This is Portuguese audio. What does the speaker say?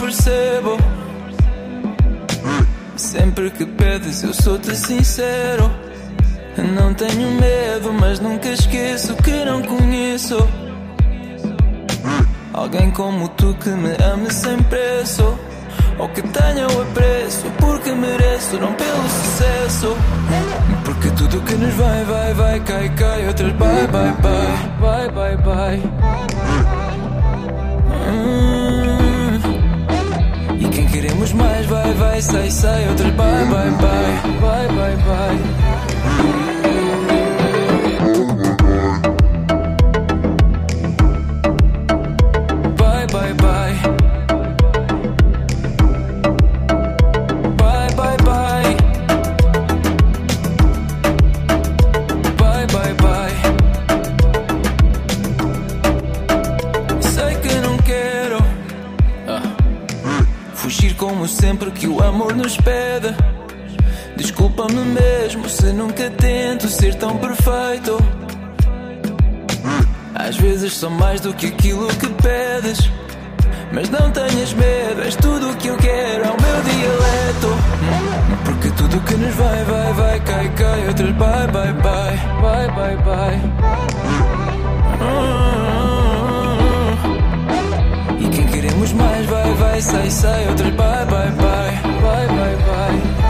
percebo. Sempre que pedes eu sou-te sincero. Não tenho medo, mas nunca esqueço que não conheço alguém como tu que me ame sem preço, ou que tenha o apreço porque mereço, não pelo sucesso. Porque tudo que nos vai, cai, cai. Outras bye. E quem queremos mais vai, sai. Outras bye. Fugir como sempre que o amor nos pede. Desculpa-me mesmo se nunca tento ser tão perfeito. Às vezes sou mais do que aquilo que pedes, mas não tenhas medo, és tudo o que eu quero, é o meu dialeto. Porque tudo que nos vai, cai, cai. Outras bye. E quem queremos mais vai, sai. Outras bye.